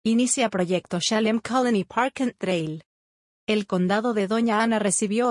Inicia proyecto Shalem Colony Park and Trail. El condado de Doña Ana recibió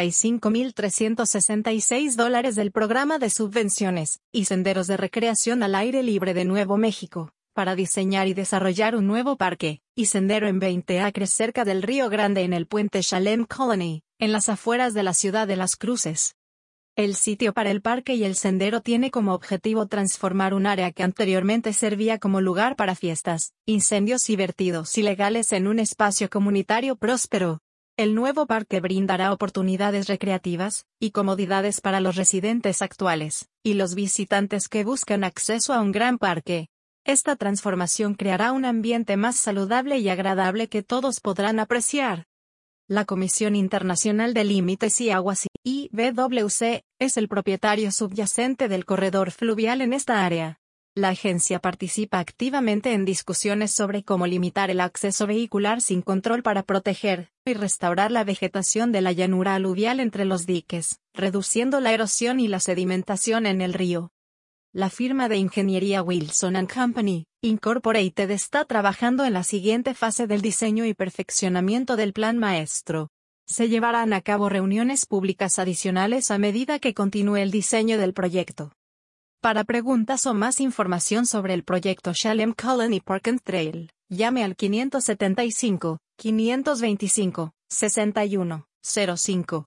$85,366 del programa de subvenciones y senderos de recreación al aire libre de Nuevo México, para diseñar y desarrollar un nuevo parque y sendero en 20 acres cerca del Río Grande en el puente Shalem Colony, en las afueras de la ciudad de Las Cruces. El sitio para el parque y el sendero tiene como objetivo transformar un área que anteriormente servía como lugar para fiestas, incendios y vertidos ilegales en un espacio comunitario próspero. El nuevo parque brindará oportunidades recreativas y comodidades para los residentes actuales y los visitantes que buscan acceso a un gran parque. Esta transformación creará un ambiente más saludable y agradable que todos podrán apreciar. La Comisión Internacional de Límites y Aguas IWC es el propietario subyacente del corredor fluvial en esta área. La agencia participa activamente en discusiones sobre cómo limitar el acceso vehicular sin control para proteger y restaurar la vegetación de la llanura aluvial entre los diques, reduciendo la erosión y la sedimentación en el río. La firma de ingeniería Wilson & Company, Incorporated está trabajando en la siguiente fase del diseño y perfeccionamiento del plan maestro. Se llevarán a cabo reuniones públicas adicionales a medida que continúe el diseño del proyecto. Para preguntas o más información sobre el proyecto Shalem Colony Park and Trail, llame al 575-525-6105.